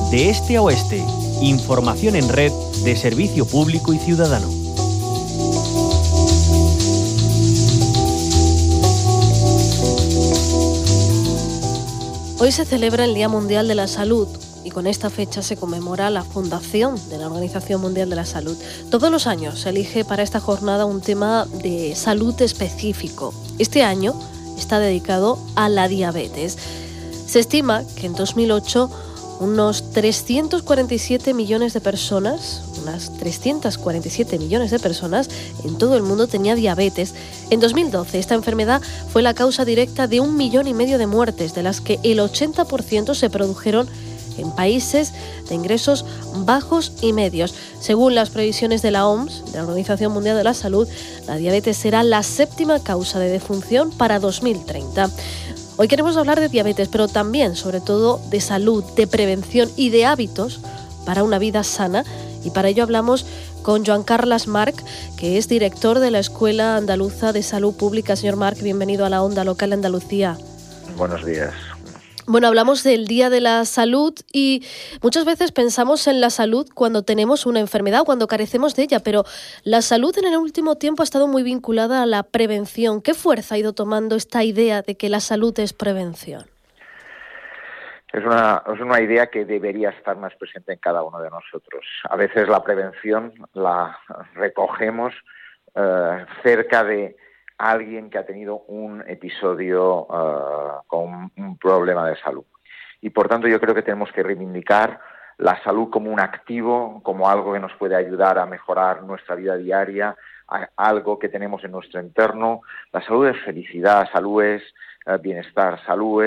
De este a oeste, información en red de servicio público y ciudadano. Hoy se celebra el Día Mundial de la Salud y con esta fecha se conmemora la fundación de la Organización Mundial de la Salud. Todos los años se elige para esta jornada un tema de salud específico. Este año está dedicado a la diabetes. Se estima que en 2008 unos 347 millones de personas en todo el mundo tenía diabetes. En 2012 esta enfermedad fue la causa directa de 1,5 millones de muertes, de las que el 80% se produjeron en países de ingresos bajos y medios. Según las previsiones de la OMS, de la Organización Mundial de la Salud, la diabetes será la 7ª causa de defunción para 2030. Hoy queremos hablar de diabetes, pero también, sobre todo, de salud, de prevención y de hábitos para una vida sana. Y para ello hablamos con Joan Carles March, que es director de la Escuela Andaluza de Salud Pública. Señor March, bienvenido a la Onda Local de Andalucía. Buenos días. Bueno, hablamos del Día de la Salud y muchas veces pensamos en la salud cuando tenemos una enfermedad o cuando carecemos de ella, pero la salud en el último tiempo ha estado muy vinculada a la prevención. ¿Qué fuerza ha ido tomando esta idea de que la salud es prevención? Es una idea que debería estar más presente en cada uno de nosotros. A veces la prevención la recogemos cerca de alguien que ha tenido un episodio con un problema de salud. Y por tanto yo creo que tenemos que reivindicar la salud como un activo, como algo que nos puede ayudar a mejorar nuestra vida diaria, algo que tenemos en nuestro entorno. La salud es felicidad, salud es bienestar, salud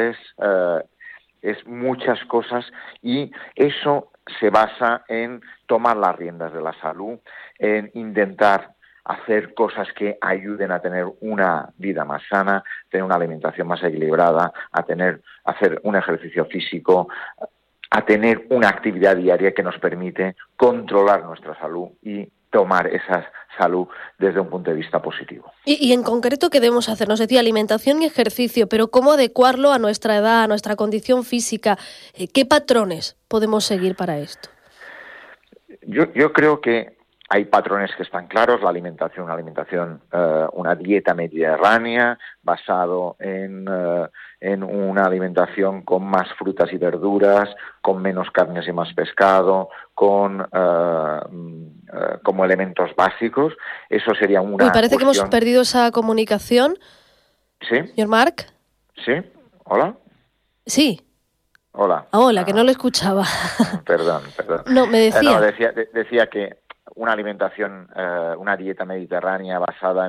es muchas cosas, y eso se basa en tomar las riendas de la salud, en intentar hacer cosas que ayuden a tener una vida más sana, tener una alimentación más equilibrada, hacer un ejercicio físico, a tener una actividad diaria que nos permite controlar nuestra salud y tomar esa salud desde un punto de vista positivo. Y en concreto, ¿qué debemos hacer? Nos decía alimentación y ejercicio, pero ¿cómo adecuarlo a nuestra edad, a nuestra condición física? ¿Qué patrones podemos seguir para esto? Yo creo que hay patrones que están claros. Una dieta mediterránea basado en una alimentación con más frutas y verduras, con menos carnes y más pescado, como elementos básicos. Eso sería una parece cuestión. Que hemos perdido esa comunicación. ¿Sí? Señor March. ¿Sí? ¿Hola? Sí. Hola. Hola, que no lo escuchaba. Perdón. No, me decía. Decía que una alimentación, una dieta mediterránea basada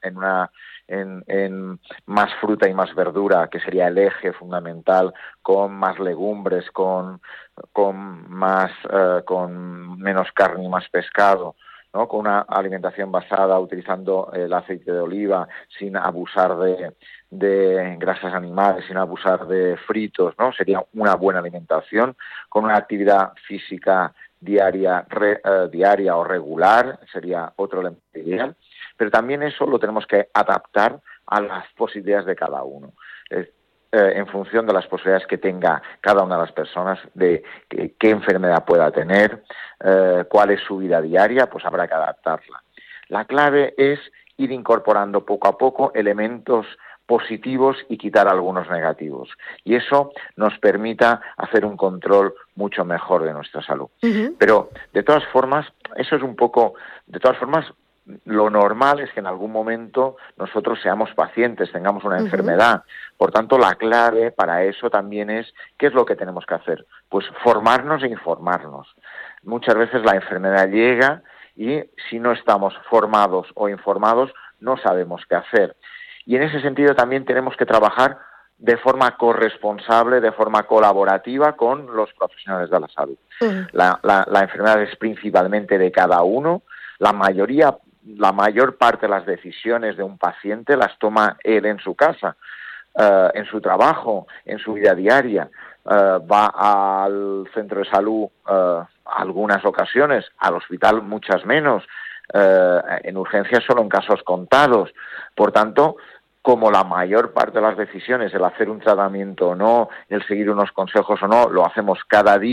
en más fruta y más verdura, que sería el eje fundamental, con más legumbres, con menos carne y más pescado, ¿no? Con una alimentación basada utilizando el aceite de oliva, sin abusar de grasas animales, sin abusar de fritos, ¿no? Sería una buena alimentación, con una actividad física diaria o regular, sería otro elemento ideal, pero también eso lo tenemos que adaptar a las posibilidades de cada uno, en función de las posibilidades que tenga cada una de las personas, de qué enfermedad pueda tener, cuál es su vida diaria, pues habrá que adaptarla. La clave es ir incorporando poco a poco elementos positivos y quitar algunos negativos. Y eso nos permita hacer un control mucho mejor de nuestra salud. Uh-huh. Pero, de todas formas, lo normal es que en algún momento nosotros seamos pacientes, tengamos una enfermedad. Por tanto, la clave para eso también es, ¿qué es lo que tenemos que hacer? Pues formarnos e informarnos. Muchas veces la enfermedad llega y si no estamos formados o informados, no sabemos qué hacer. Y en ese sentido también tenemos que trabajar de forma corresponsable, de forma colaborativa con los profesionales de la salud. Uh-huh. La enfermedad es principalmente de cada uno. La mayor parte de las decisiones de un paciente las toma él en su casa, en su trabajo, en su vida diaria. Va al centro de salud algunas ocasiones, al hospital muchas menos, en urgencias solo en casos contados. Por tanto, como la mayor parte de las decisiones, el hacer un tratamiento o no, el seguir unos consejos o no, lo hacemos cada día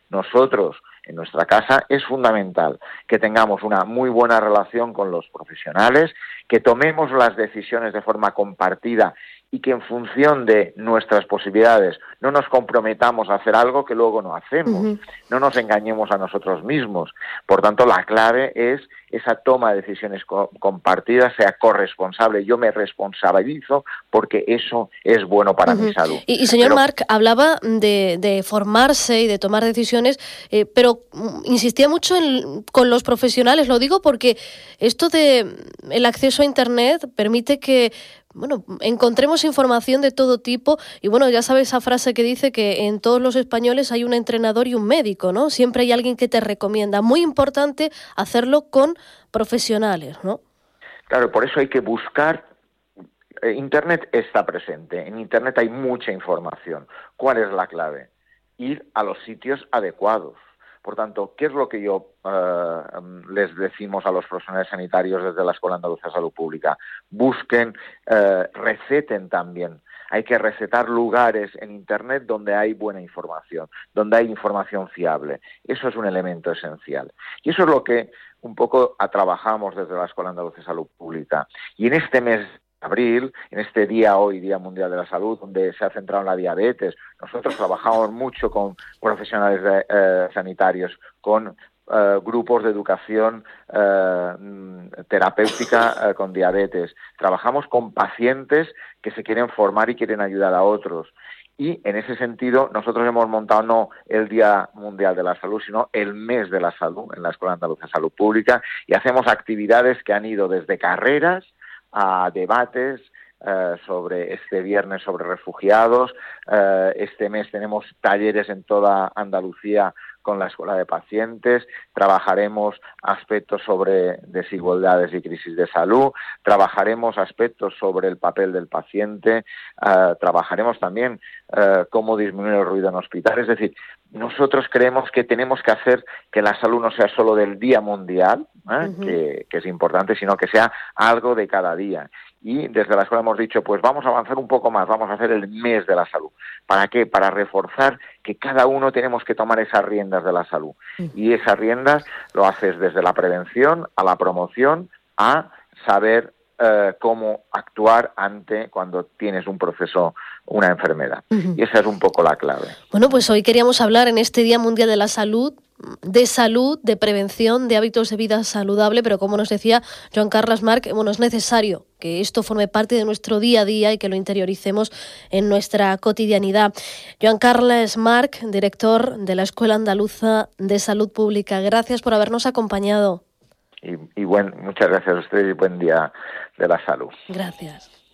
nosotros, en nuestra casa, es fundamental que tengamos una muy buena relación con los profesionales, que tomemos las decisiones de forma compartida y que en función de nuestras posibilidades no nos comprometamos a hacer algo que luego no hacemos, no nos engañemos a nosotros mismos. Por tanto, la clave es esa toma de decisiones compartidas, sea corresponsable. Yo me responsabilizo porque eso es bueno para mi salud. Y señor Marc, hablaba de formarse y de tomar decisiones, pero insistía mucho con los profesionales. Lo digo porque esto de el acceso a Internet permite que encontremos información de todo tipo y ya sabes esa frase que dice que en todos los españoles hay un entrenador y un médico, ¿no? Siempre hay alguien que te recomienda. Muy importante hacerlo con profesionales, ¿no? Claro, por eso hay que buscar. Internet está presente. En Internet hay mucha información. ¿Cuál es la clave? Ir a los sitios adecuados. Por tanto, ¿qué es lo que yo les decimos a los profesionales sanitarios desde la Escuela Andaluza de Salud Pública? Busquen, receten también. Hay que recetar lugares en Internet donde hay buena información, donde hay información fiable. Eso es un elemento esencial. Y eso es lo que un poco trabajamos desde la Escuela Andaluza de Salud Pública. Y en este mes de abril, en este día hoy, Día Mundial de la Salud, donde se ha centrado en la diabetes, nosotros trabajamos mucho con profesionales sanitarios, con grupos de educación terapéutica con diabetes. Trabajamos con pacientes que se quieren formar y quieren ayudar a otros. Y en ese sentido nosotros hemos montado no el Día Mundial de la Salud, sino el Mes de la Salud en la Escuela Andaluza de Salud Pública, y hacemos actividades que han ido desde carreras a debates sobre este viernes sobre refugiados. Este mes tenemos talleres en toda Andalucía con la Escuela de Pacientes. Trabajaremos aspectos sobre desigualdades y crisis de salud. Trabajaremos aspectos sobre el papel del paciente. Trabajaremos también cómo disminuir el ruido en hospitales. Es decir, nosotros creemos que tenemos que hacer que la salud no sea solo del Día Mundial, que es importante, sino que sea algo de cada día. Y desde la escuela hemos dicho, pues vamos a avanzar un poco más, vamos a hacer el mes de la salud. ¿Para qué? Para reforzar que cada uno tenemos que tomar esas riendas de la salud. Y esas riendas lo haces desde la prevención a la promoción, a saber cómo actuar cuando tienes un proceso, una enfermedad. Y esa es un poco la clave. Bueno, pues hoy queríamos hablar en este Día Mundial de la Salud, de prevención, de hábitos de vida saludable, pero como nos decía Joan Carles Marc, es necesario que esto forme parte de nuestro día a día y que lo interioricemos en nuestra cotidianidad. Joan Carles Marc, director de la Escuela Andaluza de Salud Pública, gracias por habernos acompañado. Muchas gracias a usted y buen día de la salud. Gracias.